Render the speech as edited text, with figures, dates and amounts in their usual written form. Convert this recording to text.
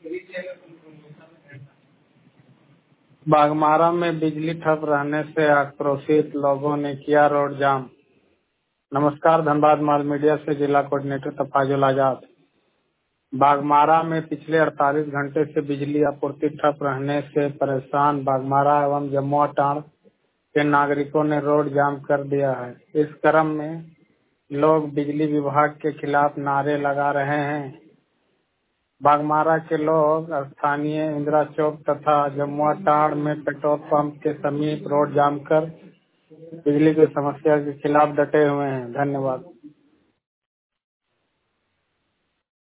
बाघमारा में बिजली ठप रहने से आक्रोशित लोगों ने किया रोड जाम। नमस्कार, धनबाद माल मीडिया से जिला कोऑर्डिनेटर तफाजुल आजाद। बाघमारा में पिछले 48 घंटे से बिजली आपूर्ति ठप रहने से परेशान बाघमारा एवं जमुआ टांड़ के नागरिकों ने रोड जाम कर दिया है। इस क्रम में लोग बिजली विभाग के खिलाफ नारे लगा रहे हैं। बाघमारा के लोग स्थानीय इंदिरा चौक तथा जमुआ टांड़ में पेट्रोल पंप के समीप रोड जाम कर बिजली की समस्या के खिलाफ डटे हुए हैं। धन्यवाद।